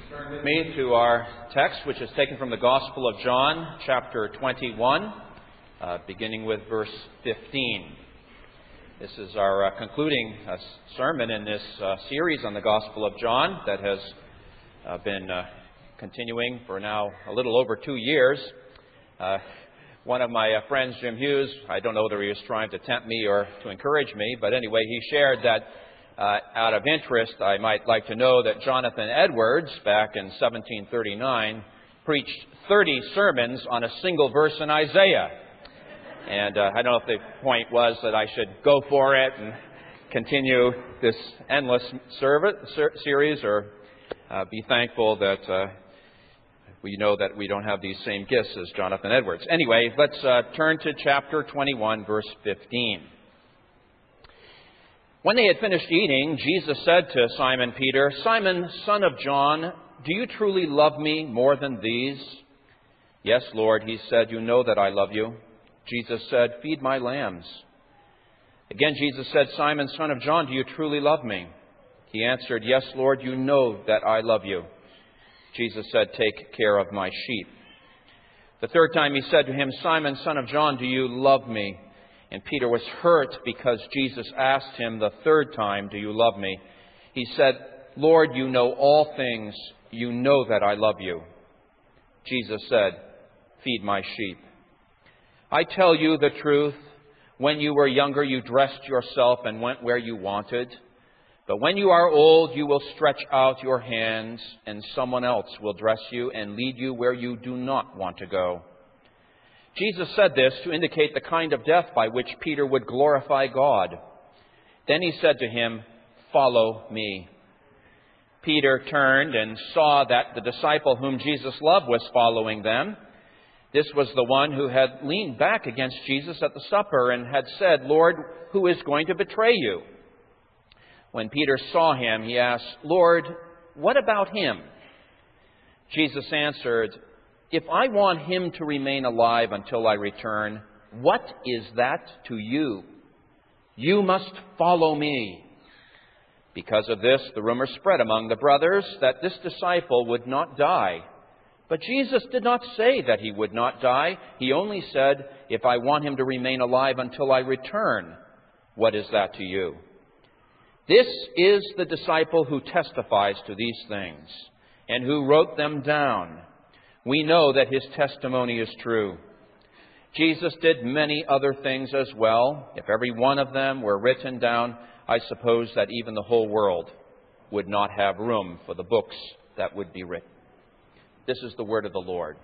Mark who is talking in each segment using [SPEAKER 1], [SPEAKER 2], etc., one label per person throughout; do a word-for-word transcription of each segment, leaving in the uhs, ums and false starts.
[SPEAKER 1] Turn with me to our text, which is taken from the Gospel of John, chapter twenty-one, uh, beginning with verse fifteen. This is our uh, concluding uh, sermon in this uh, series on the Gospel of John that has uh, been uh, continuing for now a little over two years. Uh, one of my uh, friends, Jim Hughes, I don't know whether he was trying to tempt me or to encourage me, but anyway, he shared that Uh, out of interest, I might like to know that Jonathan Edwards, back in seventeen thirty-nine, preached thirty sermons on a single verse in Isaiah. And uh, I don't know if the point was that I should go for it and continue this endless service, ser- series, or uh, be thankful that uh, we know that we don't have these same gifts as Jonathan Edwards. Anyway, let's uh, turn to chapter twenty-one, verse fifteen. When they had finished eating, Jesus said to Simon Peter, "Simon, son of John, do you truly love me more than these?" "Yes, Lord," he said, "you know that I love you." Jesus said, "Feed my lambs." Again, Jesus said, "Simon, son of John, do you truly love me?" He answered, "Yes, Lord, you know that I love you." Jesus said, "Take care of my sheep." The third time he said to him, "Simon, son of John, do you love me?" And Peter was hurt because Jesus asked him the third time, "Do you love me?" He said, "Lord, you know all things. You know that I love you." Jesus said, "Feed my sheep. I tell you the truth. When you were younger, you dressed yourself and went where you wanted. But when you are old, you will stretch out your hands, and someone else will dress you and lead you where you do not want to go." Jesus said this to indicate the kind of death by which Peter would glorify God. Then he said to him, "Follow me." Peter turned and saw that the disciple whom Jesus loved was following them. This was the one who had leaned back against Jesus at the supper and had said, "Lord, who is going to betray you?" When Peter saw him, he asked, "Lord, what about him?" Jesus answered, "If I want him to remain alive until I return, what is that to you? You must follow me." Because of this, the rumor spread among the brothers that this disciple would not die. But Jesus did not say that he would not die. He only said, "If I want him to remain alive until I return, what is that to you?" This is the disciple who testifies to these things and who wrote them down. We know that his testimony is true. Jesus did many other things as well. If every one of them were written down, I suppose that even the whole world would not have room for the books that would be written. This is the word of the Lord.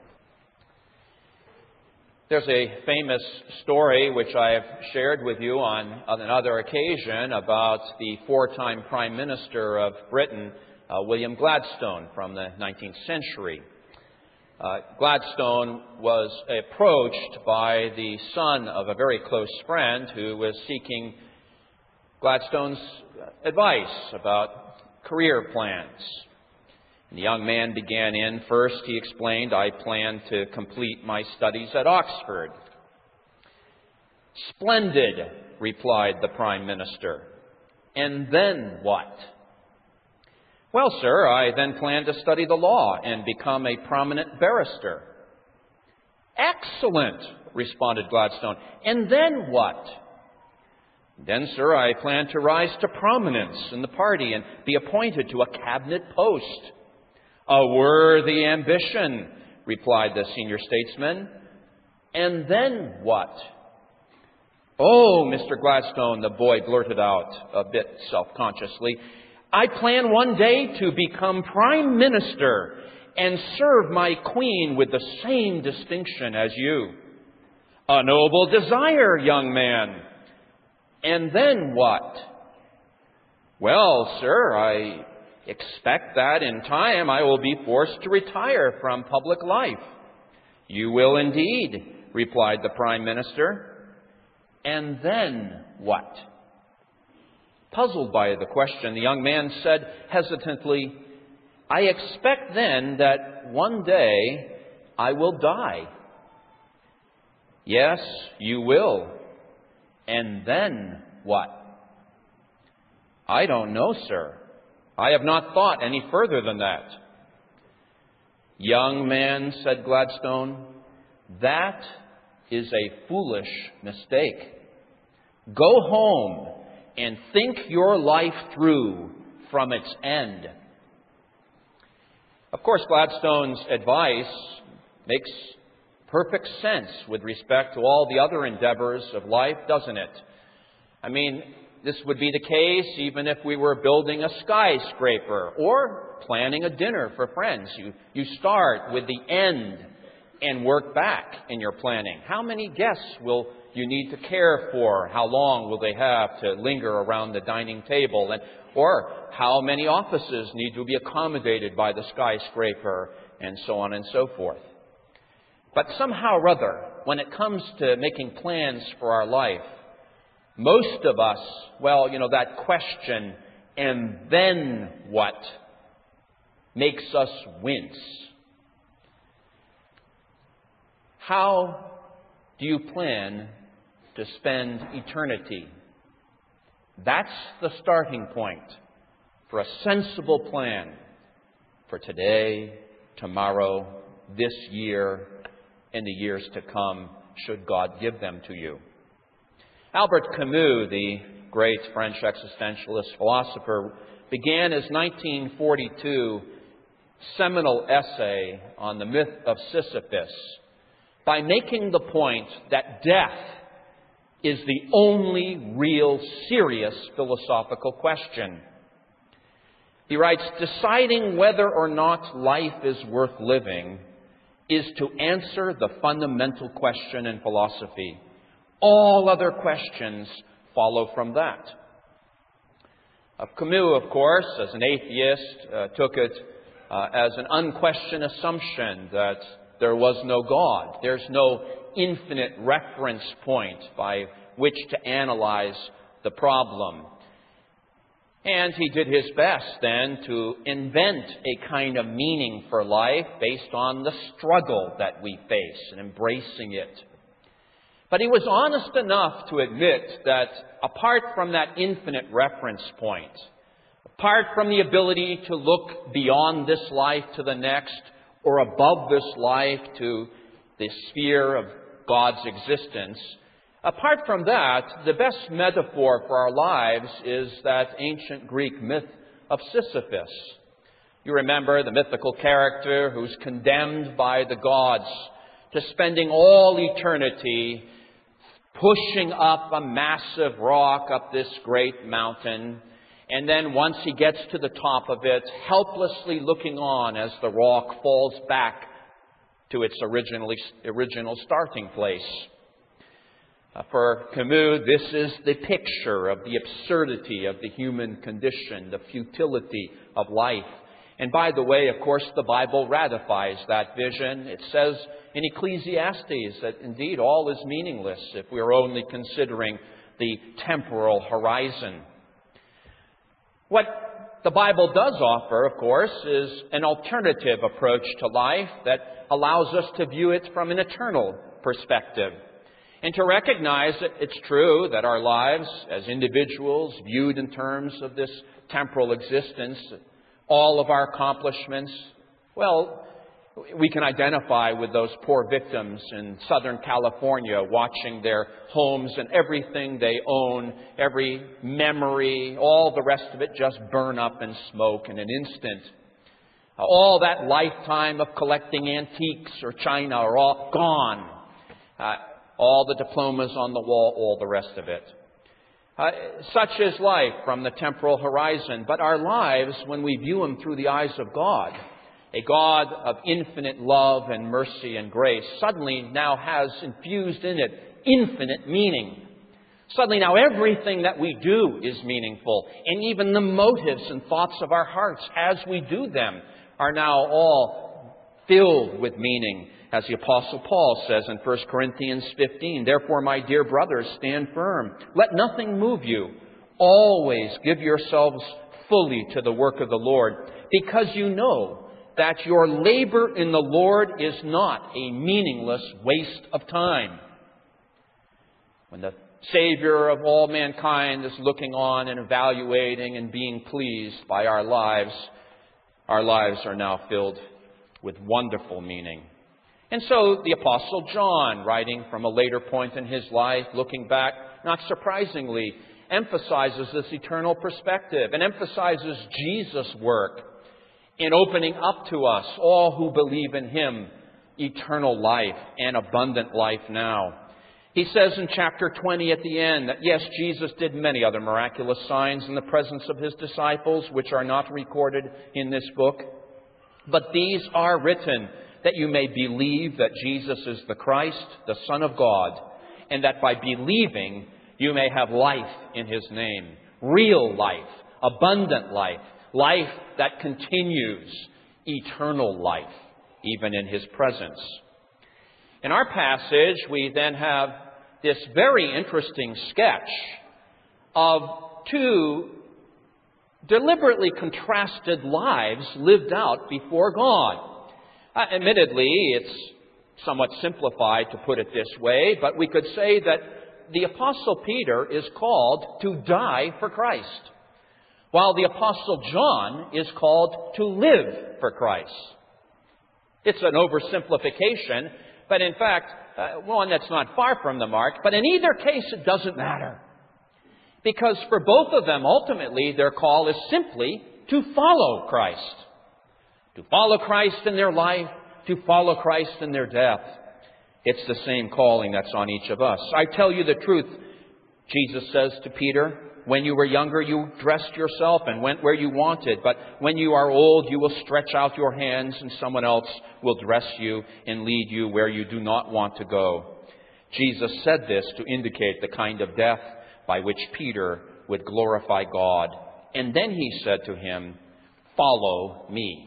[SPEAKER 1] There's a famous story which I have shared with you on, on another occasion about the four-time Prime Minister of Britain, uh, William Gladstone, from the nineteenth century. Uh, Gladstone was approached by the son of a very close friend who was seeking Gladstone's advice about career plans. And the young man began in. First, he explained, "I plan to complete my studies at Oxford." "Splendid," replied the Prime Minister. "And then what?" "Well, sir, I then plan to study the law and become a prominent barrister." "Excellent," responded Gladstone. "And then what?" "Then, sir, I plan to rise to prominence in the party and be appointed to a cabinet post." "A worthy ambition," replied the senior statesman. "And then what?" "Oh, Mister Gladstone," the boy blurted out a bit self-consciously, "I plan one day to become Prime Minister and serve my Queen with the same distinction as you." "A noble desire, young man." "And then what?" "Well, sir, I expect that in time I will be forced to retire from public life." "You will indeed," replied the Prime Minister. "And then what?" Puzzled by the question, the young man said hesitantly, "I expect then that one day I will die." "Yes, you will. And then what?" "I don't know, sir. I have not thought any further than that." "Young man," said Gladstone, "that is a foolish mistake. Go home and think your life through from its end." Of course, Gladstone's advice makes perfect sense with respect to all the other endeavors of life, doesn't it? I mean, this would be the case even if we were building a skyscraper or planning a dinner for friends. You, you start with the end and work back in your planning. How many guests will you need to care for? How long will they have to linger around the dining table? And, or how many offices need to be accommodated by the skyscraper? And so on and so forth. But somehow or other, when it comes to making plans for our life, most of us, well, you know, that question, "and then what?" makes us wince. How do you plan to spend eternity? That's the starting point for a sensible plan for today, tomorrow, this year, and the years to come, should God give them to you. Albert Camus, the great French existentialist philosopher, began his nineteen forty-two seminal essay on the myth of Sisyphus by making the point that death is the only real serious philosophical question. He writes, "Deciding whether or not life is worth living is to answer the fundamental question in philosophy. All other questions follow from that." Uh, Camus, of course, as an atheist, uh, took it uh, as an unquestioned assumption that there was no God. There's no infinite reference point by which to analyze the problem. And he did his best then to invent a kind of meaning for life based on the struggle that we face and embracing it. But he was honest enough to admit that apart from that infinite reference point, apart from the ability to look beyond this life to the next, or above this life to the sphere of God's existence, apart from that, the best metaphor for our lives is that ancient Greek myth of Sisyphus. You remember the mythical character who's condemned by the gods to spending all eternity pushing up a massive rock up this great mountain, and then once he gets to the top of it, helplessly looking on as the rock falls back to its originally, original starting place. Uh, for Camus, this is the picture of the absurdity of the human condition, the futility of life. And by the way, of course, the Bible ratifies that vision. It says in Ecclesiastes that indeed all is meaningless if we are only considering the temporal horizon. What the Bible does offer, of course, is an alternative approach to life that allows us to view it from an eternal perspective. And to recognize that it's true that our lives as individuals, viewed in terms of this temporal existence, all of our accomplishments, well, we can identify with those poor victims in Southern California watching their homes and everything they own, every memory, all the rest of it just burn up in smoke in an instant. All that lifetime of collecting antiques or china are all gone. Uh, all the diplomas on the wall, all the rest of it. Uh, such is life from the temporal horizon. But our lives, when we view them through the eyes of God, a God of infinite love and mercy and grace, suddenly now has infused in it infinite meaning. Suddenly now everything that we do is meaningful, and even the motives and thoughts of our hearts as we do them are now all filled with meaning. As the Apostle Paul says in First Corinthians fifteen, "Therefore, my dear brothers, stand firm. Let nothing move you. Always give yourselves fully to the work of the Lord, because you know that your labor in the Lord is not a meaningless waste of time." When the Savior of all mankind is looking on and evaluating and being pleased by our lives, our lives are now filled with wonderful meaning. And so the Apostle John, writing from a later point in his life, looking back, not surprisingly, emphasizes this eternal perspective and emphasizes Jesus' work in opening up to us, all who believe in Him, eternal life and abundant life now. He says in chapter twenty at the end that, yes, Jesus did many other miraculous signs in the presence of His disciples, which are not recorded in this book. But these are written that you may believe that Jesus is the Christ, the Son of God, and that by believing you may have life in His name. Real life, abundant life, life that continues, eternal life, even in His presence. In our passage, we then have this very interesting sketch of two deliberately contrasted lives lived out before God. Uh, admittedly, it's somewhat simplified to put it this way, but we could say that the Apostle Peter is called to die for Christ, while the Apostle John is called to live for Christ. It's an oversimplification, but in fact, uh, one that's not far from the mark. But in either case, it doesn't matter. Because for both of them, ultimately, their call is simply to follow Christ. To follow Christ in their life, to follow Christ in their death. It's the same calling that's on each of us. I tell you the truth, Jesus says to Peter, when you were younger, you dressed yourself and went where you wanted. But when you are old, you will stretch out your hands and someone else will dress you and lead you where you do not want to go. Jesus said this to indicate the kind of death by which Peter would glorify God. And then He said to him, follow me.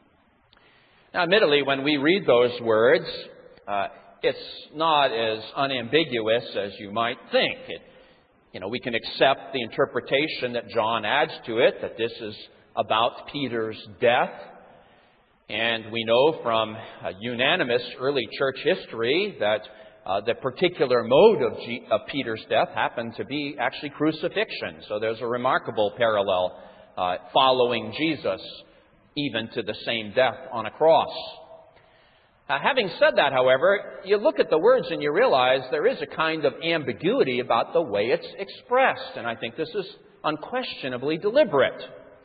[SPEAKER 1] Now, admittedly, when we read those words, uh, it's not as unambiguous as you might think. It You know, we can accept the interpretation that John adds to it, that this is about Peter's death. And we know from uh, unanimous early church history that uh, the particular mode of, G- of Peter's death happened to be actually crucifixion. So there's a remarkable parallel uh, following Jesus, even to the same death on a cross. Uh, having said that, however, you look at the words and you realize there is a kind of ambiguity about the way it's expressed. And I think this is unquestionably deliberate.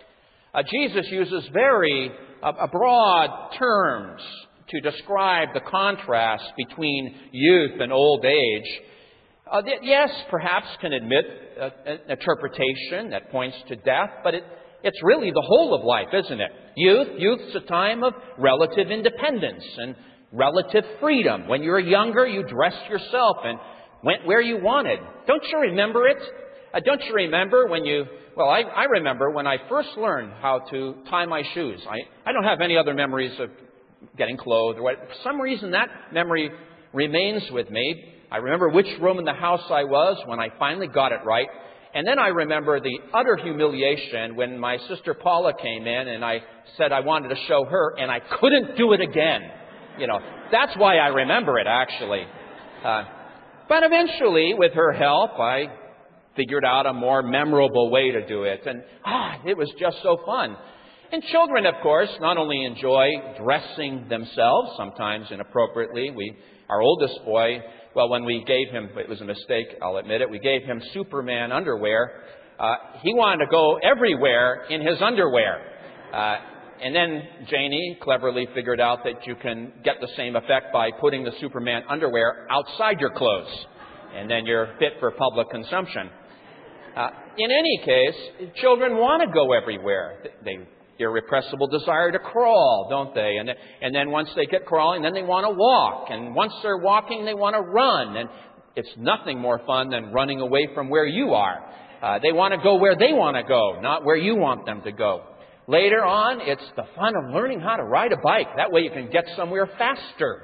[SPEAKER 1] Uh, Jesus uses very uh, broad terms to describe the contrast between youth and old age. Uh, th- yes, perhaps can admit uh, an interpretation that points to death, but it, it's really the whole of life, isn't it? Youth, youth's a time of relative independence and relative freedom. When you were younger, you dressed yourself and went where you wanted. Don't you remember it? Uh, don't you remember when you... Well, I, I remember when I first learned how to tie my shoes. I, I don't have any other memories of getting clothed. Or what. For some reason, that memory remains with me. I remember which room in the house I was when I finally got it right. And then I remember the utter humiliation when my sister Paula came in and I said I wanted to show her, and I couldn't do it again. You know, that's why I remember it, actually. Uh, but eventually, with her help, I figured out a more memorable way to do it. And, ah, it was just so fun. And children, of course, not only enjoy dressing themselves, sometimes inappropriately. We, our oldest boy, well, when we gave him, it was a mistake, I'll admit it, we gave him Superman underwear. Uh, he wanted to go everywhere in his underwear. Uh, And then Janie cleverly figured out that you can get the same effect by putting the Superman underwear outside your clothes. And then you're fit for public consumption. Uh, in any case, children want to go everywhere. They irrepressible desire to crawl, don't they? And, and then once they get crawling, then they want to walk. And once they're walking, they want to run. And it's nothing more fun than running away from where you are. Uh, they want to go where they want to go, not where you want them to go. Later on, it's the fun of learning how to ride a bike. That way you can get somewhere faster.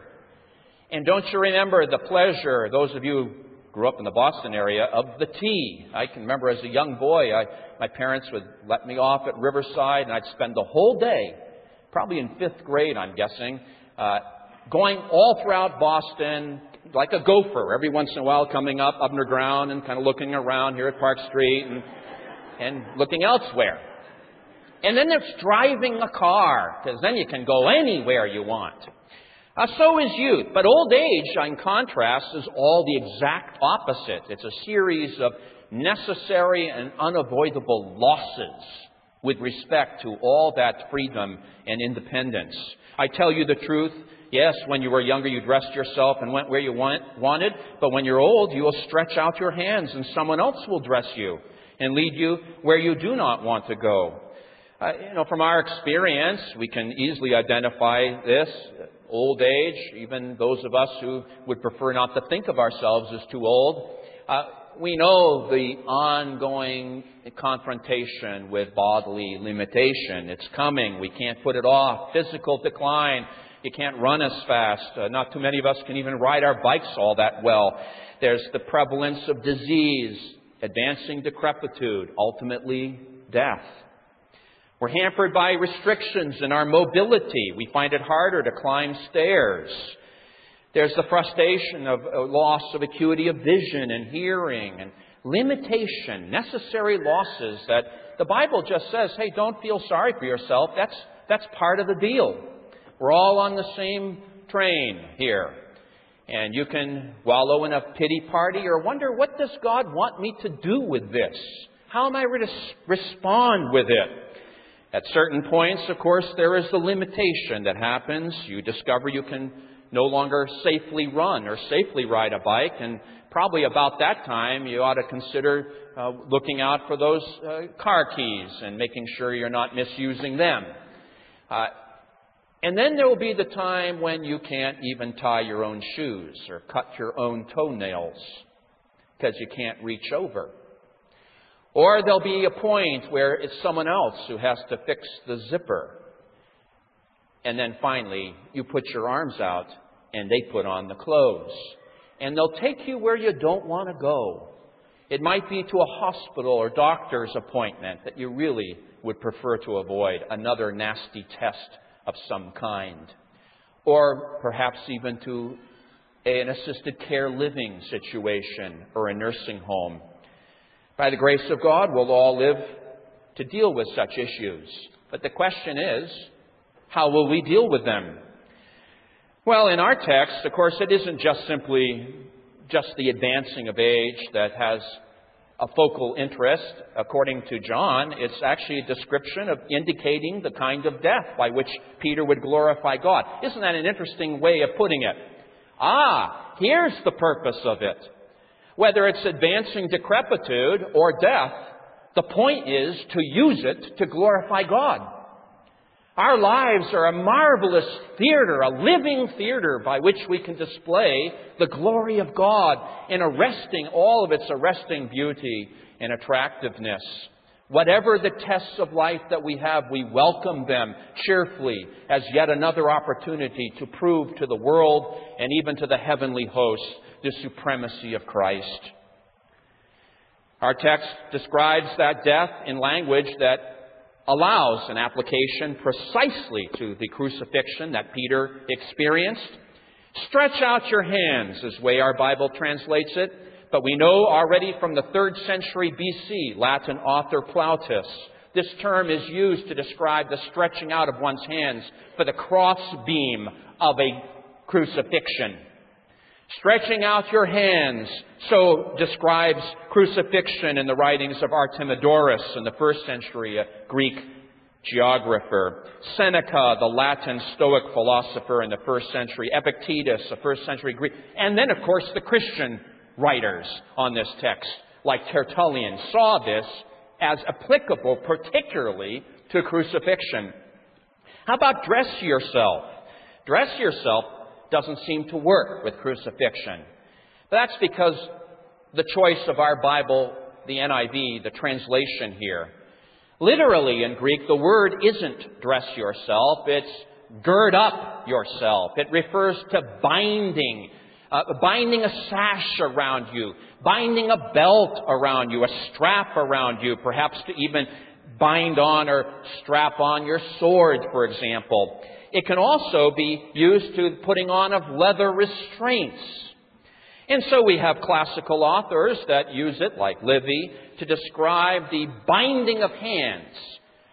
[SPEAKER 1] And don't you remember the pleasure, those of you who grew up in the Boston area, of the tea? I can remember as a young boy, I, my parents would let me off at Riverside, and I'd spend the whole day, probably in fifth grade, I'm guessing, uh, going all throughout Boston like a gopher, every once in a while coming up underground and kind of looking around here at Park Street and, and looking elsewhere. And then there's driving a car, because then you can go anywhere you want. Uh, so is youth. But old age, in contrast, is all the exact opposite. It's a series of necessary and unavoidable losses with respect to all that freedom and independence. I tell you the truth, yes, when you were younger you dressed yourself and went where you want, wanted, but when you're old you will stretch out your hands and someone else will dress you and lead you where you do not want to go. Uh, you know, from our experience, we can easily identify this. Old age, even those of us who would prefer not to think of ourselves as too old, uh, we know the ongoing confrontation with bodily limitation. It's coming. We can't put it off. Physical decline. You can't run as fast. Uh, not too many of us can even ride our bikes all that well. There's the prevalence of disease, advancing decrepitude, ultimately death. We're hampered by restrictions in our mobility. We find it harder to climb stairs. There's the frustration of a loss of acuity of vision and hearing and limitation, necessary losses that the Bible just says, hey, don't feel sorry for yourself. That's, that's part of the deal. We're all on the same train here. And you can wallow in a pity party or wonder, what does God want me to do with this? How am I to respond with it? At certain points, of course, there is the limitation that happens. You discover you can no longer safely run or safely ride a bike, and probably about that time you ought to consider uh, looking out for those uh, car keys and making sure you're not misusing them. Uh, and then there will be the time when you can't even tie your own shoes or cut your own toenails because you can't reach over. Or there'll be a point where it's someone else who has to fix the zipper. And then finally, you put your arms out and they put on the clothes. And they'll take you where you don't want to go. It might be to a hospital or doctor's appointment that you really would prefer to avoid, another nasty test of some kind. Or perhaps even to an assisted care living situation or a nursing home. By the grace of God, we'll all live to deal with such issues. But the question is, how will we deal with them? Well, in our text, of course, it isn't just simply just the advancing of age that has a focal interest. According to John, it's actually a description of indicating the kind of death by which Peter would glorify God. Isn't that an interesting way of putting it? Ah, here's the purpose of it. Whether it's advancing decrepitude or death, the point is to use it to glorify God. Our lives are a marvelous theater, a living theater by which we can display the glory of God in arresting all of its arresting beauty and attractiveness. Whatever the tests of life that we have, we welcome them cheerfully as yet another opportunity to prove to the world and even to the heavenly hosts the supremacy of Christ. Our text describes that death in language that allows an application precisely to the crucifixion that Peter experienced. Stretch out your hands is the way our Bible translates it. But we know already from the third century B C, Latin author Plautus, this term is used to describe the stretching out of one's hands for the cross beam of a crucifixion. Stretching out your hands, so describes crucifixion in the writings of Artemidorus in the first century, a Greek geographer. Seneca, the Latin Stoic philosopher in the first century. Epictetus, a first century Greek. And then, of course, the Christian writers on this text, like Tertullian, saw this as applicable particularly to crucifixion. How about dress yourself? Dress yourself doesn't seem to work with crucifixion. That's because the choice of our Bible, the N I V, the translation here. Literally in Greek, the word isn't dress yourself, it's gird up yourself. It refers to binding, uh, binding a sash around you, binding a belt around you, a strap around you, perhaps to even bind on or strap on your sword, for example. It can also be used to putting on of leather restraints. And so we have classical authors that use it, like Livy, to describe the binding of hands,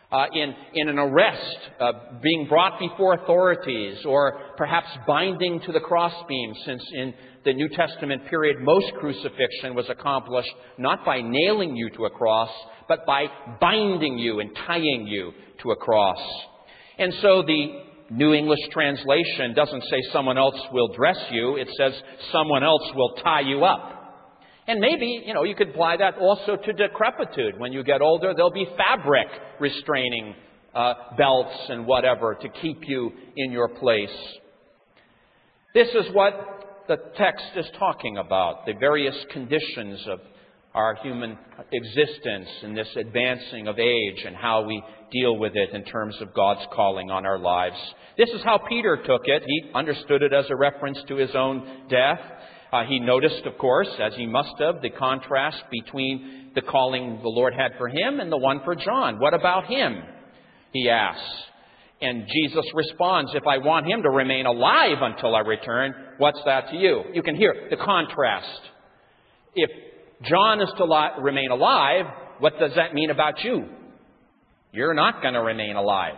[SPEAKER 1] uh, in, in an arrest, uh, being brought before authorities, or perhaps binding to the crossbeam, since in the New Testament period most crucifixion was accomplished not by nailing you to a cross, but by binding you and tying you to a cross. And so the New English translation doesn't say someone else will dress you. It says someone else will tie you up. And maybe, you know, you could apply that also to decrepitude. When you get older, there'll be fabric restraining uh, belts and whatever to keep you in your place. This is what the text is talking about, the various conditions of our human existence in this advancing of age and how we deal with it in terms of God's calling on our lives. This is how Peter took it. He understood it as a reference to his own death. Uh, he noticed, of course, as he must have, the contrast between the calling the Lord had for him and the one for John. What about him? He asks. And Jesus responds, if I want him to remain alive until I return, what's that to you? You can hear the contrast. If John is to li- remain alive, what does that mean about you? You're not going to remain alive.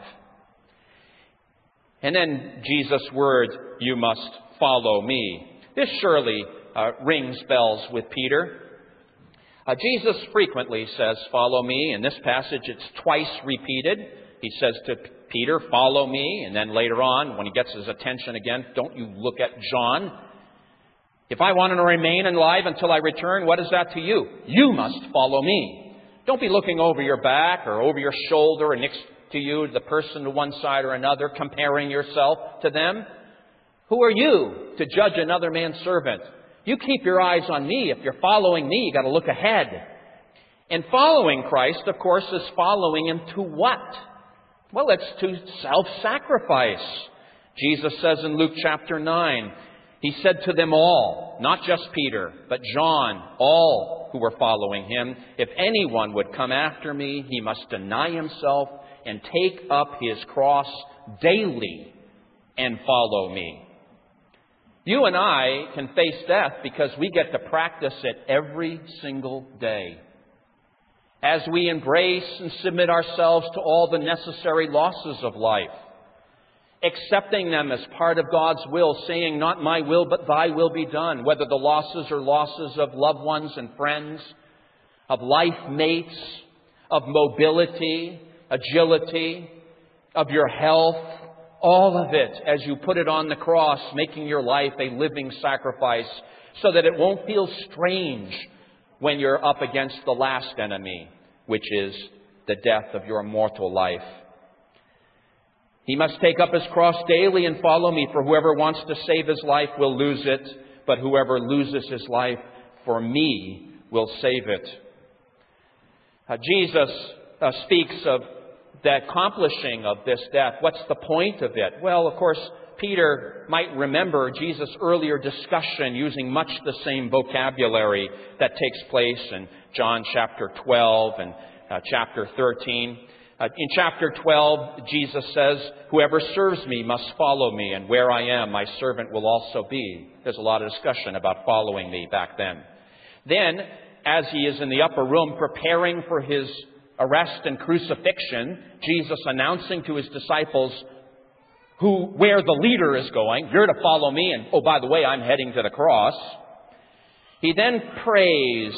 [SPEAKER 1] And then Jesus' words, you must follow me. This surely uh, rings bells with Peter. Uh, Jesus frequently says, follow me. In this passage, it's twice repeated. He says to Peter, follow me. And then later on, when he gets his attention again, don't you look at John. If I want to remain alive until I return, what is that to you? You must follow me. Don't be looking over your back or over your shoulder and next to you, the person to one side or another, comparing yourself to them. Who are you to judge another man's servant? You keep your eyes on me. If you're following me, you've got to look ahead. And following Christ, of course, is following him to what? Well, it's to self-sacrifice. Jesus says in Luke chapter nine, he said to them all, not just Peter, but John, all who were following him, if anyone would come after me, he must deny himself and take up his cross daily and follow me. You and I can face death because we get to practice it every single day. As we embrace and submit ourselves to all the necessary losses of life, accepting them as part of God's will, saying, not my will, but thy will be done, whether the losses are losses of loved ones and friends, of life mates, of mobility, agility, of your health, all of it as you put it on the cross, making your life a living sacrifice so that it won't feel strange when you're up against the last enemy, which is the death of your mortal life. He must take up his cross daily and follow me, for whoever wants to save his life will lose it, but whoever loses his life for me will save it. Uh, Jesus uh, speaks of the accomplishing of this death. What's the point of it? Well, of course, Peter might remember Jesus' earlier discussion using much the same vocabulary that takes place in John chapter twelve and uh, chapter thirteen. Uh, in chapter twelve, Jesus says, whoever serves me must follow me, and where I am, my servant will also be. There's a lot of discussion about following me back then. Then, as he is in the upper room preparing for his arrest and crucifixion, Jesus announcing to his disciples who, where the leader is going, you're to follow me, and oh, by the way, I'm heading to the cross. He then prays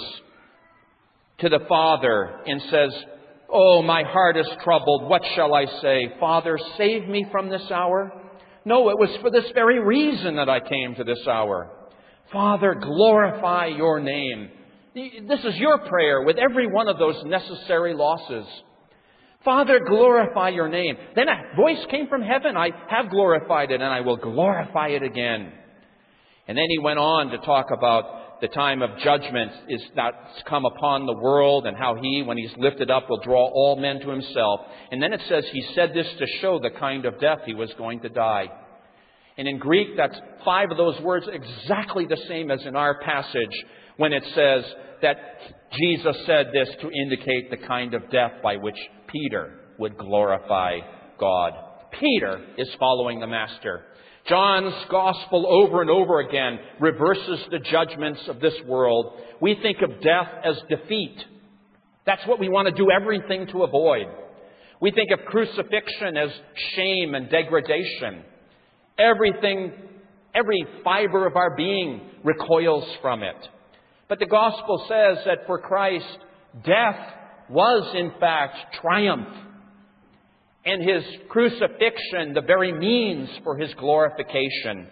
[SPEAKER 1] to the Father and says, oh, my heart is troubled. What shall I say? Father, save me from this hour. No, it was for this very reason that I came to this hour. Father, glorify your name. This is your prayer with every one of those necessary losses. Father, glorify your name. Then a voice came from heaven. I have glorified it, and I will glorify it again. And then he went on to talk about the time of judgment is that's come upon the world, and how he, when he's lifted up, will draw all men to himself. And then it says he said this to show the kind of death he was going to die. And in Greek, that's five of those words exactly the same as in our passage, when it says that Jesus said this to indicate the kind of death by which Peter would glorify God. Peter is following the Master. John's gospel over and over again reverses the judgments of this world. We think of death as defeat. That's what we want to do everything to avoid. We think of crucifixion as shame and degradation. Everything, every fiber of our being recoils from it. But the gospel says that for Christ, death was in fact triumph, and His crucifixion the very means for His glorification.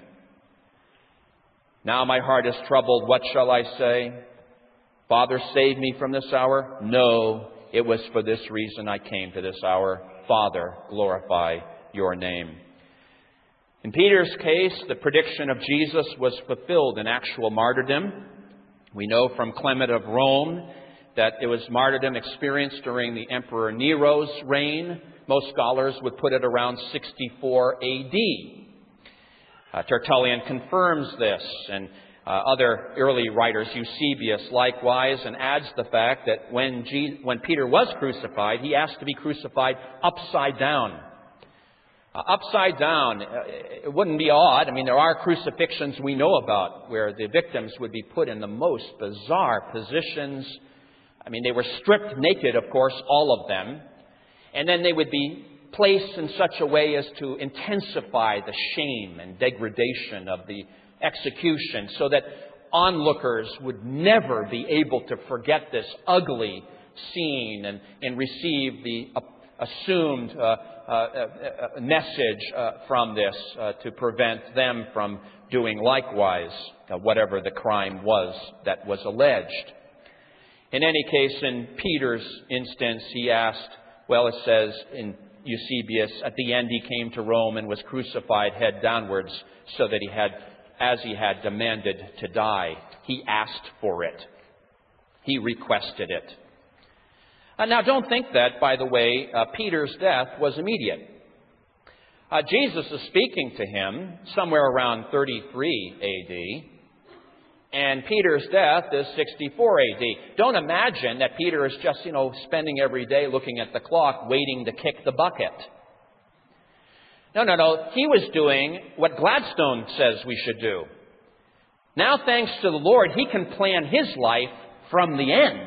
[SPEAKER 1] Now my heart is troubled. What shall I say? Father, save me from this hour? No, it was for this reason I came to this hour. Father, glorify your name. In Peter's case, the prediction of Jesus was fulfilled in actual martyrdom. We know from Clement of Rome that it was martyrdom experienced during the Emperor Nero's reign. Most scholars would put it around sixty-four A D. Uh, Tertullian confirms this, and uh, other early writers, Eusebius likewise, and adds the fact that when, Je- when Peter was crucified, he asked to be crucified upside down. Uh, upside down, uh, it wouldn't be odd. I mean, there are crucifixions we know about where the victims would be put in the most bizarre positions. I mean, they were stripped naked, of course, all of them. And then they would be placed in such a way as to intensify the shame and degradation of the execution so that onlookers would never be able to forget this ugly scene and, and receive the uh, assumed uh, uh, uh, message uh, from this uh, to prevent them from doing likewise, uh, whatever the crime was that was alleged. In any case, in Peter's instance, he asked, well, it says in Eusebius, at the end he came to Rome and was crucified head downwards so that he had, as he had demanded to die. He asked for it. He requested it. Uh, now, don't think that, by the way, uh, Peter's death was immediate. Uh, Jesus is speaking to him somewhere around thirty-three A D, and Peter's death is sixty-four A D. Don't imagine that Peter is just, you know, spending every day looking at the clock, waiting to kick the bucket. No, no, no. He was doing what Gladstone says we should do. Now, thanks to the Lord, he can plan his life from the end.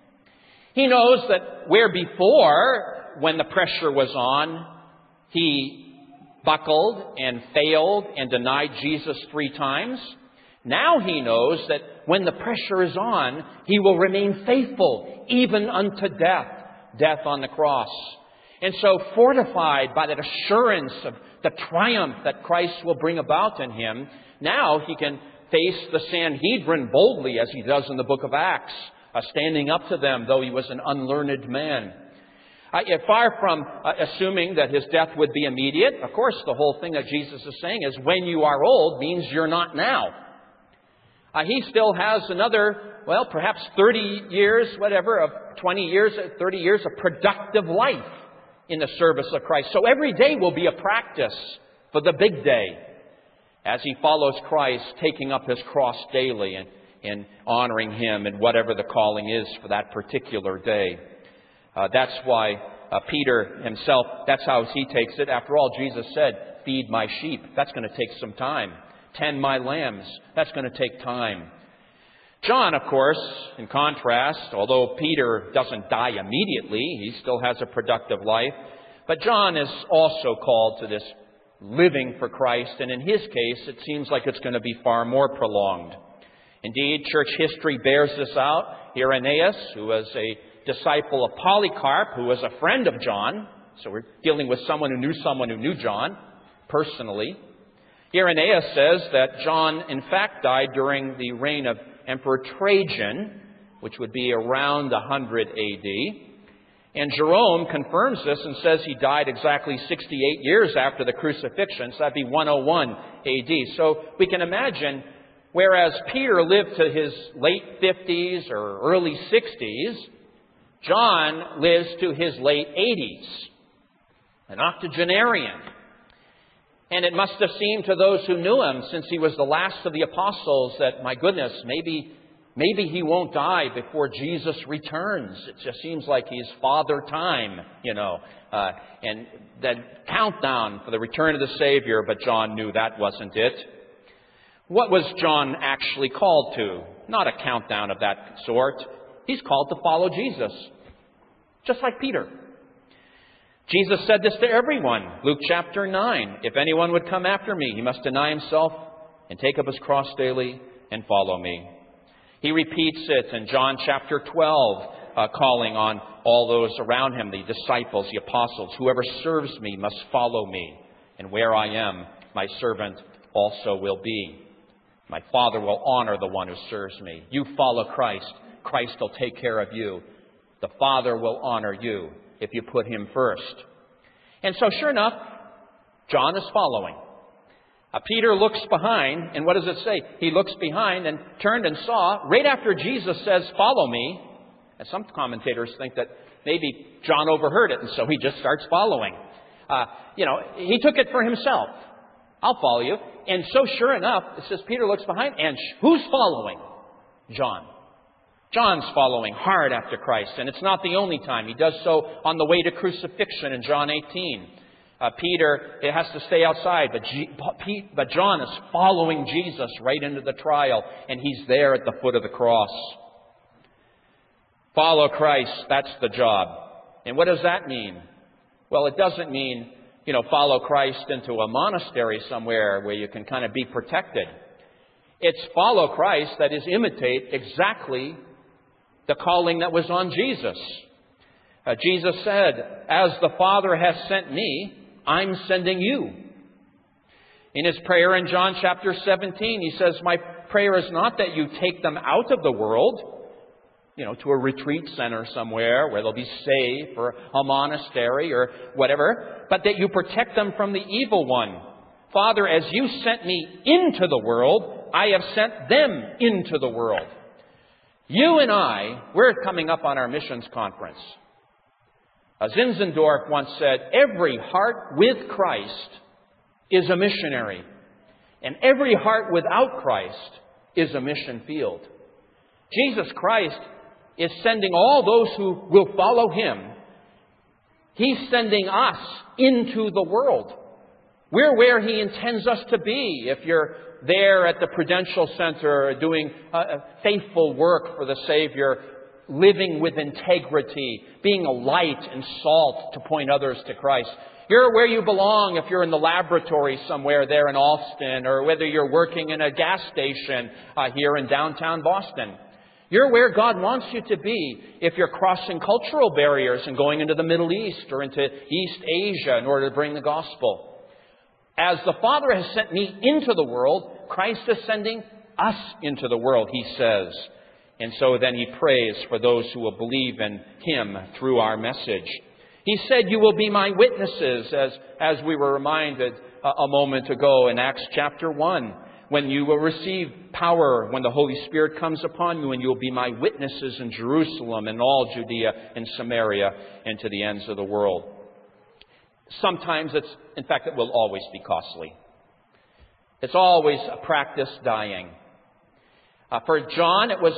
[SPEAKER 1] He knows that where before, when the pressure was on, he buckled and failed and denied Jesus three times. Now he knows that when the pressure is on, he will remain faithful, even unto death, death on the cross. And so, fortified by that assurance of the triumph that Christ will bring about in him, now he can face the Sanhedrin boldly, as he does in the book of Acts, uh, standing up to them, though he was an unlearned man. Uh, far from uh, assuming that his death would be immediate, of course, the whole thing that Jesus is saying is, when you are old means you're not now. Uh, he still has another, well, perhaps thirty years, whatever, of twenty years, thirty years of productive life in the service of Christ. So every day will be a practice for the big day as he follows Christ, taking up his cross daily and, and honoring him in whatever the calling is for that particular day. Uh, that's why uh, Peter himself, that's how he takes it. After all, Jesus said, feed my sheep. That's going to take some time. Tend my lambs. That's going to take time. John, of course, in contrast, although Peter doesn't die immediately, he still has a productive life. But John is also called to this living for Christ, and in his case, it seems like it's going to be far more prolonged. Indeed, church history bears this out. Irenaeus, who was a disciple of Polycarp, who was a friend of John, so we're dealing with someone who knew someone who knew John personally. Irenaeus says that John, in fact, died during the reign of Emperor Trajan, which would be around one hundred A D. And Jerome confirms this and says he died exactly sixty-eight years after the crucifixion, so that'd be one oh one A D. So we can imagine, whereas Peter lived to his late fifties or early sixties, John lives to his late eighties, an octogenarian. And it must have seemed to those who knew him, since he was the last of the apostles, that, my goodness, maybe maybe he won't die before Jesus returns. It just seems like he's father time, you know, uh, and that countdown for the return of the Savior. But John knew that wasn't it. What was John actually called to? Not a countdown of that sort. He's called to follow Jesus, just like Peter. Jesus said this to everyone. Luke chapter nine. If anyone would come after me, he must deny himself and take up his cross daily and follow me. He repeats it in John chapter twelve, uh, calling on all those around him, the disciples, the apostles. Whoever serves me must follow me, and where I am, my servant also will be. My Father will honor the one who serves me. You follow Christ. Christ will take care of you. The Father will honor you if you put him first. And so sure enough, John is following. Uh, Peter looks behind, and what does it say? He looks behind and turned and saw, right after Jesus says, follow me. And some commentators think that maybe John overheard it, and so he just starts following. Uh, you know, he took it for himself. I'll follow you. And so sure enough, it says Peter looks behind, and who's following? John. John's following hard after Christ, and it's not the only time. He does so on the way to crucifixion in John eighteen. Uh, Peter it has to stay outside, but, G- but John is following Jesus right into the trial, and he's there at the foot of the cross. Follow Christ, that's the job. And what does that mean? Well, it doesn't mean, you know, follow Christ into a monastery somewhere where you can kind of be protected. It's follow Christ, that is, imitate exactly the calling that was on Jesus. Uh, Jesus said, as the Father has sent me, I'm sending you. In his prayer in John chapter seventeen, he says, my prayer is not that you take them out of the world, you know, to a retreat center somewhere where they'll be safe, or a monastery or whatever, but that you protect them from the evil one. Father, as you sent me into the world, I have sent them into the world. You and I, we're coming up on our missions conference. Uh, Zinzendorf once said, every heart with Christ is a missionary, and every heart without Christ is a mission field. Jesus Christ is sending all those who will follow him. He's sending us into the world. We're where he intends us to be. If you're there at the Prudential Center doing uh, faithful work for the Savior, living with integrity, being a light and salt to point others to Christ. You're where you belong if you're in the laboratory somewhere there in Alston, or whether you're working in a gas station uh, here in downtown Boston. You're where God wants you to be if you're crossing cultural barriers and going into the Middle East or into East Asia in order to bring the gospel. As the Father has sent me into the world, Christ is sending us into the world, he says. And so then he prays for those who will believe in him through our message. He said, you will be my witnesses, as, as we were reminded a, a moment ago in Acts chapter one. When you will receive power, when the Holy Spirit comes upon you, and you will be my witnesses in Jerusalem and all Judea and Samaria and to the ends of the world. Sometimes it's, in fact, it will always be costly. It's always a practice dying. Uh, for John, it was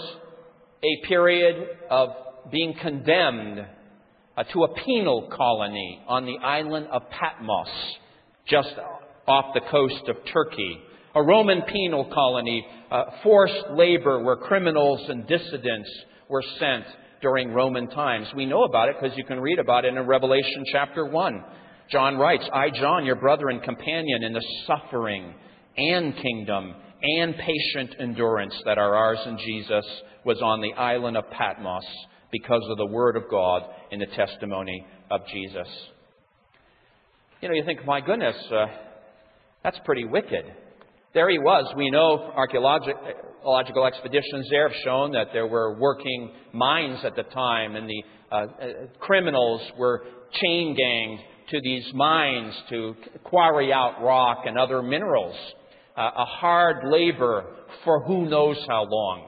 [SPEAKER 1] a period of being condemned uh, to a penal colony on the island of Patmos, just off the coast of Turkey. A Roman penal colony, uh, forced labor where criminals and dissidents were sent during Roman times. We know about it because you can read about it in Revelation chapter one. John writes, I, John, your brother and companion in the suffering and kingdom and patient endurance that are ours in Jesus, was on the island of Patmos because of the word of God and the testimony of Jesus. You know, you think, my goodness, uh, that's pretty wicked. There he was. We know archaeological expeditions there have shown that there were working mines at the time, and the uh, uh, criminals were chain ganged to these mines to quarry out rock and other minerals. Uh, a hard labor for who knows how long.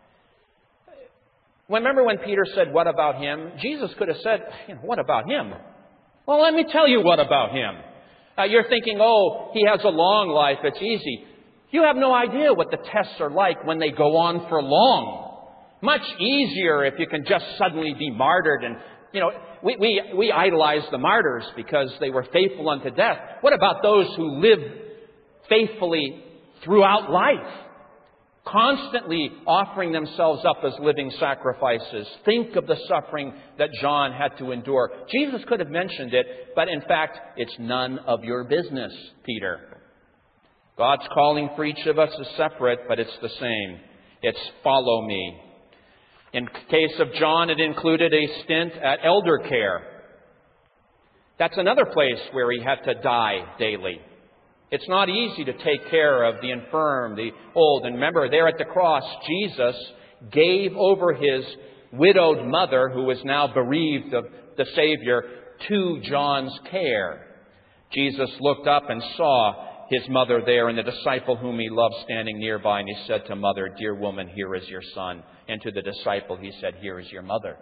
[SPEAKER 1] Remember when Peter said, what about him? Jesus could have said, you know, what about him? Well, let me tell you what about him. Uh, you're thinking, oh, he has a long life, it's easy. You have no idea what the tests are like when they go on for long. Much easier if you can just suddenly be martyred. And, you know, we, we, we idolize the martyrs because they were faithful unto death. What about those who live faithfully throughout life? constantly offering themselves up as living sacrifices. Think of the suffering that John had to endure. Jesus could have mentioned it, but in fact, it's none of your business, Peter. God's calling for each of us is separate, but it's the same. It's follow me. In case of John, it included a stint at elder care. That's another place where he had to die daily. It's not easy to take care of the infirm, the old. And remember, there at the cross, Jesus gave over his widowed mother, who was now bereaved of the Savior, to John's care. Jesus looked up and saw his mother there and the disciple whom he loved standing nearby. And he said to mother, "Dear woman, here is your son." And to the disciple, he said, "Here is your mother."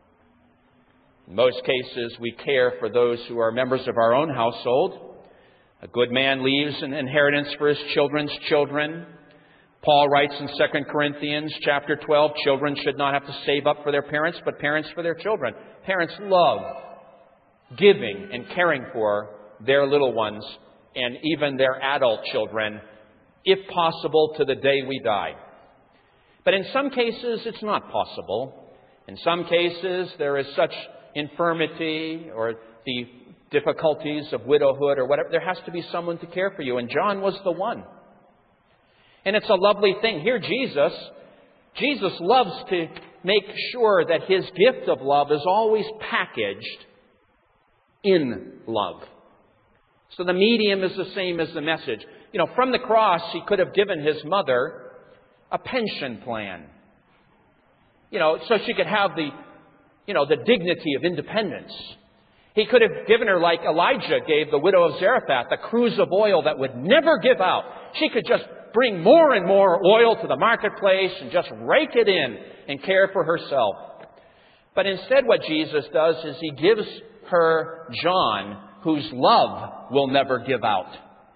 [SPEAKER 1] In most cases, we care for those who are members of our own household. A good man leaves an inheritance for his children's children. Paul writes in Second Corinthians chapter twelve, children should not have to save up for their parents, but parents for their children. Parents love giving and caring for their little ones and even their adult children, if possible, to the day we die. But in some cases, it's not possible. In some cases, there is such infirmity or the difficulties of widowhood or whatever. There has to be someone to care for you. And John was the one. And it's a lovely thing. Here, Jesus, Jesus loves to make sure that his gift of love is always packaged in love. So the medium is the same as the message. You know, from the cross, he could have given his mother a pension plan. You know, so she could have the, you know, the dignity of independence. He could have given her, like Elijah gave the widow of Zarephath, a cruse of oil that would never give out. She could just bring more and more oil to the marketplace and just rake it in and care for herself. But instead what Jesus does is he gives her John, whose love will never give out.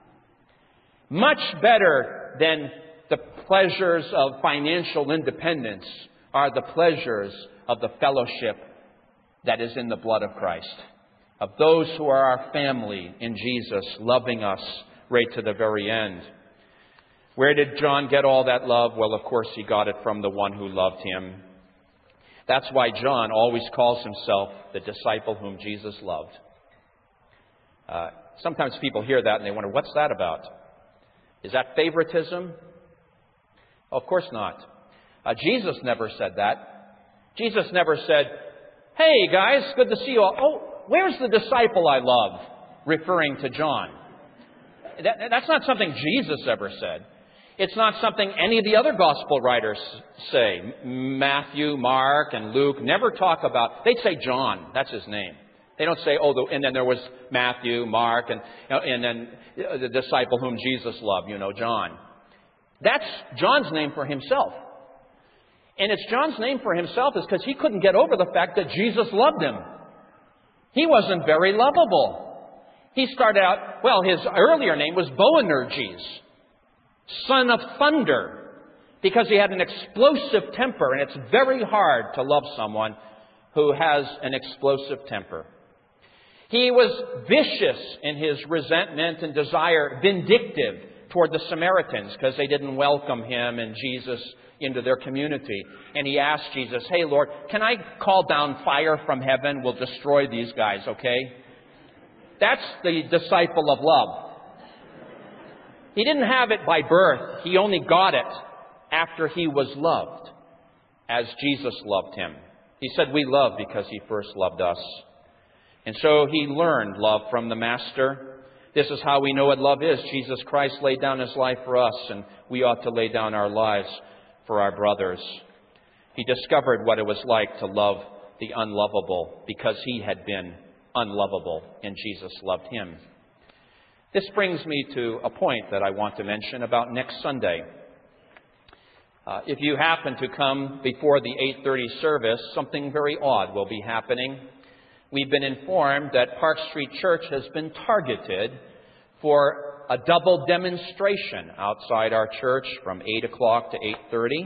[SPEAKER 1] Much better than the pleasures of financial independence are the pleasures of the fellowship that is in the blood of Christ, of those who are our family in Jesus, loving us right to the very end. Where did John get all that love? Well, of course, he got it from the one who loved him. That's why John always calls himself the disciple whom Jesus loved. Uh, sometimes people hear that and they wonder, what's that about? Is that favoritism? Of course not. Uh, Jesus never said that. Jesus never said, "Hey guys, good to see you all. Oh, where's the disciple I love?" referring to John. That, that's not something Jesus ever said. It's not something any of the other gospel writers say. Matthew, Mark, and Luke never talk about, they'd say John, that's his name. They don't say, oh, the, and then there was Matthew, Mark, and, and then the disciple whom Jesus loved, you know, John. That's John's name for himself. And it's John's name for himself is because he couldn't get over the fact that Jesus loved him. He wasn't very lovable. He started out, well, his earlier name was Boanerges, son of thunder, because he had an explosive temper, and it's very hard to love someone who has an explosive temper. He was vicious in his resentment and desire, vindictive toward the Samaritans because they didn't welcome him and Jesus into their community. And he asked Jesus, "Hey, Lord, can I call down fire from heaven? We'll destroy these guys, okay?" That's the disciple of love. He didn't have it by birth. He only got it after he was loved, as Jesus loved him. He said, "We love because he first loved us." And so he learned love from the Master. This is how we know what love is. Jesus Christ laid down his life for us, and we ought to lay down our lives for our brothers. He discovered what it was like to love the unlovable because he had been unlovable, and Jesus loved him. This brings me to a point that I want to mention about next Sunday. Uh, if you happen to come before the eight thirty service, something very odd will be happening. We've been informed that Park Street Church has been targeted for a double demonstration outside our church from eight o'clock to eight thirty.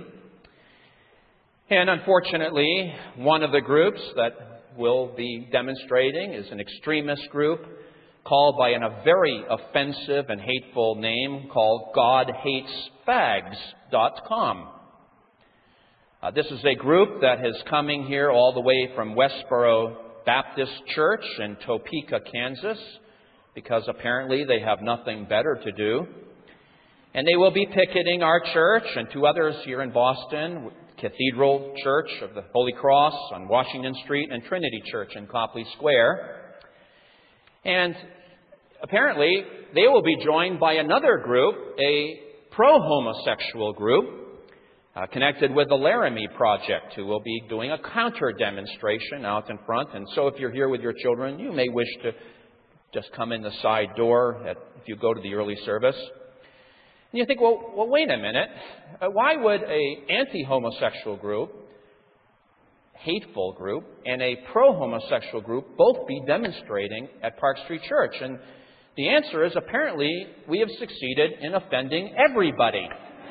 [SPEAKER 1] And unfortunately, one of the groups that will be demonstrating is an extremist group called by a very offensive and hateful name called God Hates Fags dot com. Uh, this is a group that is coming here all the way from Westboro Baptist Church in Topeka, Kansas, because apparently they have nothing better to do. And they will be picketing our church and two others here in Boston, Cathedral Church of the Holy Cross on Washington Street and Trinity Church in Copley Square. And apparently they will be joined by another group, a pro-homosexual group, Uh, connected with the Laramie Project, who will be doing a counter-demonstration out in front. And so if you're here with your children, you may wish to just come in the side door at, if you go to the early service. And you think, well, well wait a minute. Uh, why would a anti-homosexual group, hateful group, and a pro-homosexual group both be demonstrating at Park Street Church? And the answer is apparently we have succeeded in offending everybody.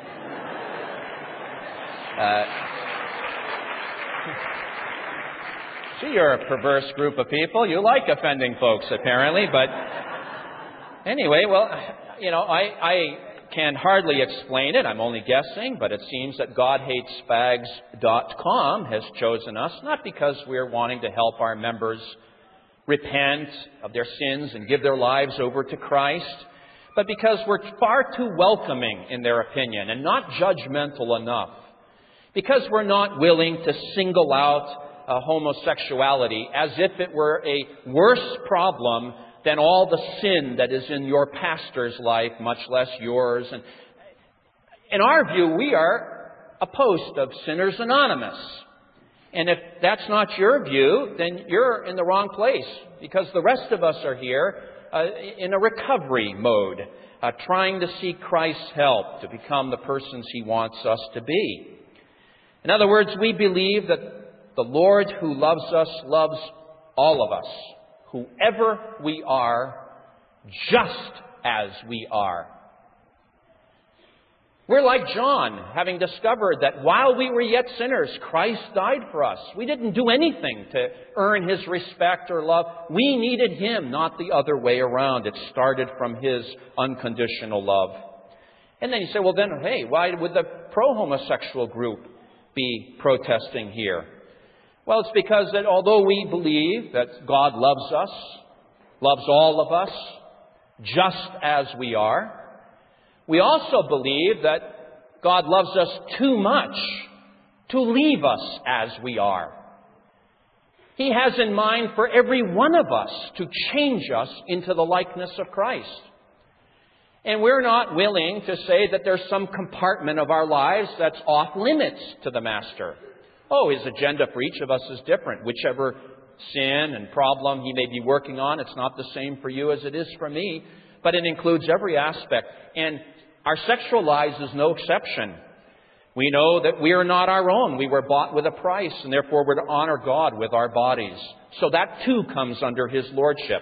[SPEAKER 1] Uh, see, you're a perverse group of people. You like offending folks, apparently. But anyway, well, you know, I, I can hardly explain it. I'm only guessing. But it seems that God Hates Fags dot com has chosen us, not because we're wanting to help our members repent of their sins and give their lives over to Christ, but because we're far too welcoming in their opinion and not judgmental enough. Because we're not willing to single out uh, homosexuality as if it were a worse problem than all the sin that is in your pastor's life, much less yours. And in our view, we are a post of Sinners Anonymous. And if that's not your view, then you're in the wrong place, because the rest of us are here uh, in a recovery mode, uh, trying to seek Christ's help to become the persons He wants us to be. In other words, we believe that the Lord who loves us loves all of us, whoever we are, just as we are. We're like John, having discovered that while we were yet sinners, Christ died for us. We didn't do anything to earn His respect or love. We needed Him, not the other way around. It started from His unconditional love. And then you say, well then, hey, why would the pro-homosexual group be protesting here? Well, it's because that although we believe that God loves us, loves all of us, just as we are, we also believe that God loves us too much to leave us as we are. He has in mind for every one of us to change us into the likeness of Christ. And we're not willing to say that there's some compartment of our lives that's off limits to the Master. Oh, His agenda for each of us is different. Whichever sin and problem He may be working on, it's not the same for you as it is for me. But it includes every aspect. And our sexual lives is no exception. We know that we are not our own. We were bought with a price, and therefore we're to honor God with our bodies. So that too comes under His lordship.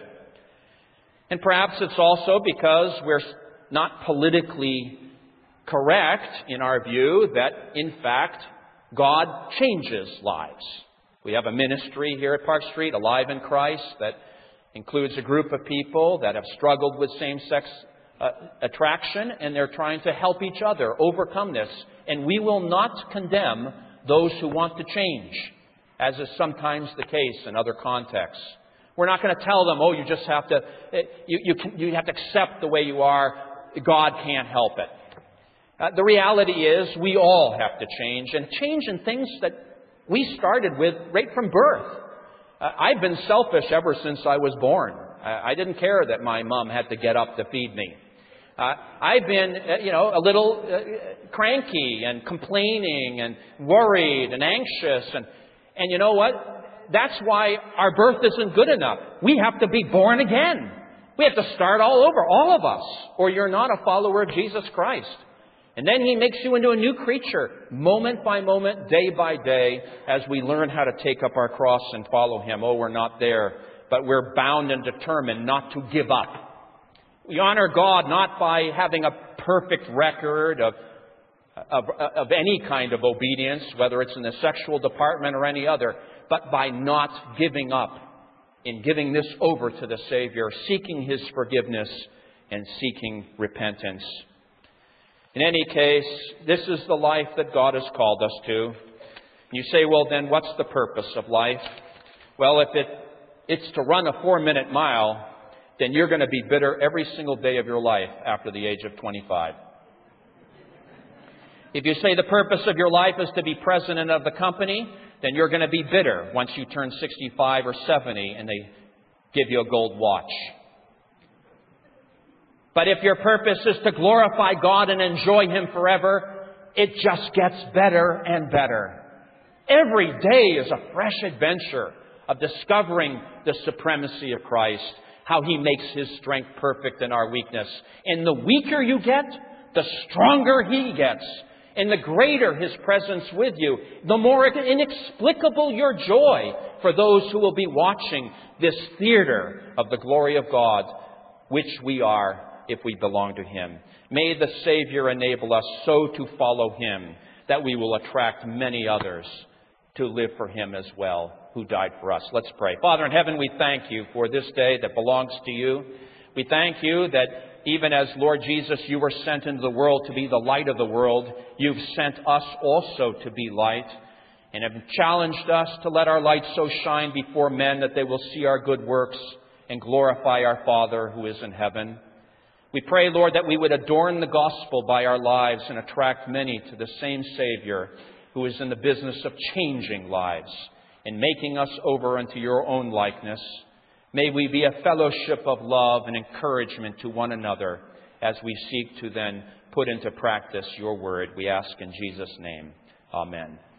[SPEAKER 1] And perhaps it's also because we're not politically correct in our view that, in fact, God changes lives. We have a ministry here at Park Street, Alive in Christ, that includes a group of people that have struggled with same-sex uh, attraction, and they're trying to help each other overcome this. And we will not condemn those who want to change, as is sometimes the case in other contexts. We're not going to tell them, oh, you just have to, you, you, can, you have to accept the way you are. God can't help it. Uh, the reality is we all have to change, and change in things that we started with right from birth. Uh, I've been selfish ever since I was born. I, I didn't care that my mom had to get up to feed me. Uh, I've been, uh, you know, a little uh, cranky and complaining and worried and anxious. And, and you know what? That's why our birth isn't good enough. We have to be born again. We have to start all over, all of us, or you're not a follower of Jesus Christ. And then He makes you into a new creature, moment by moment, day by day, as we learn how to take up our cross and follow Him. Oh, we're not there, but we're bound and determined not to give up. We honor God not by having a perfect record of, of, of any kind of obedience, whether it's in the sexual department or any other, but by not giving up. in giving this over to the Savior, seeking His forgiveness and seeking repentance. In any case, this is the life that God has called us to. You say, well, then what's the purpose of life? Well, if it, it's to run a four-minute mile, then you're going to be bitter every single day of your life after the age of twenty-five. If you say the purpose of your life is to be president of the company, then you're going to be bitter once you turn sixty-five or seventy and they give you a gold watch. But if your purpose is to glorify God and enjoy Him forever, it just gets better and better. Every day is a fresh adventure of discovering the supremacy of Christ, how He makes His strength perfect in our weakness. And the weaker you get, the stronger He gets. And the greater His presence with you, the more inexplicable your joy for those who will be watching this theater of the glory of God, which we are if we belong to Him. May the Savior enable us so to follow Him that we will attract many others to live for Him as well, who died for us. Let's pray. Father in heaven, we thank You for this day that belongs to You. We thank You that even as, Lord Jesus, You were sent into the world to be the light of the world, You've sent us also to be light, and have challenged us to let our light so shine before men that they will see our good works and glorify our Father who is in heaven. We pray, Lord, that we would adorn the gospel by our lives and attract many to the same Savior who is in the business of changing lives and making us over unto Your own likeness. May we be a fellowship of love and encouragement to one another as we seek to then put into practice Your word. We ask in Jesus' name. Amen.